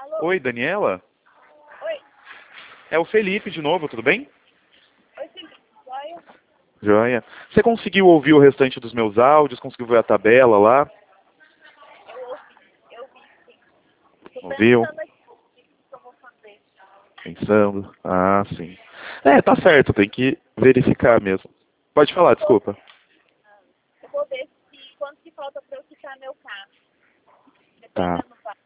Oi, Daniela? Oi, É o Felipe de novo, tudo bem? oi, Felipe, joia? Joia. Você conseguiu ouvir o restante dos meus áudios? Conseguiu ver a tabela lá? Eu vi sim. Tô Ouviu? pensando aqui o que eu vou fazer. Pensando? Ah, sim. É, tá certo, tem que verificar mesmo. Pode falar, desculpa. Eu vou ver se quanto que falta para eu quitar meu carro. Tá. Dependendo do valor,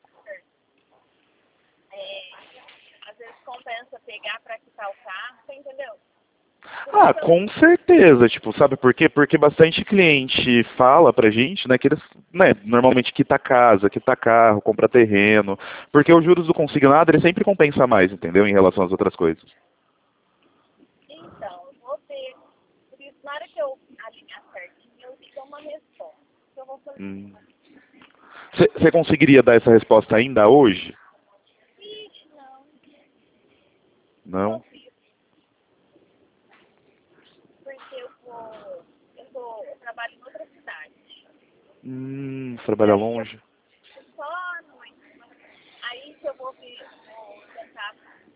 é, às vezes compensa pegar para quitar o carro, você entendeu? Ah, com certeza, tipo, sabe por quê? Porque bastante cliente fala pra gente, né, que eles, né, normalmente quita casa, quita carro, compra terreno, porque os juros do consignado, ele sempre compensa mais, entendeu, em relação às outras coisas. Então, eu vou ver. Por isso, na hora que eu alinhar certinho, eu te dou uma resposta. O que eu vou fazer? Você conseguiria dar essa resposta ainda hoje? Ixi, não Não? consigo. Porque eu trabalho em outra cidade. Você E trabalha aí eu longe? só à noite. Aí que eu vou tentar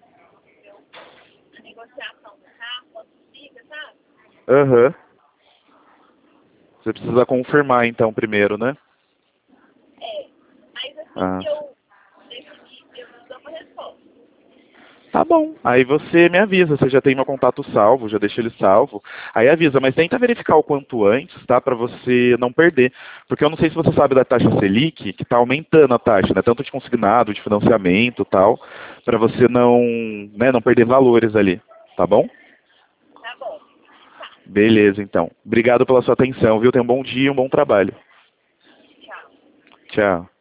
a negociação do carro, quanto fica, sabe? Aham. Você precisa confirmar então primeiro, né? É. Mas assim Ah, que eu definir, eu te dou uma resposta. tá bom. Aí você me avisa, você já tem meu contato salvo, já deixa ele salvo. Aí avisa, mas tenta verificar o quanto antes, tá? Pra você não perder. Porque eu não sei se você sabe da taxa Selic, que tá aumentando a taxa, né? Tanto de consignado, de financiamento e tal, pra você não, né, não perder valores ali, tá bom? Tá bom. Tá. Beleza, então. Obrigado pela sua atenção, viu? Tenha um bom dia, um bom trabalho. Tchau. Tchau.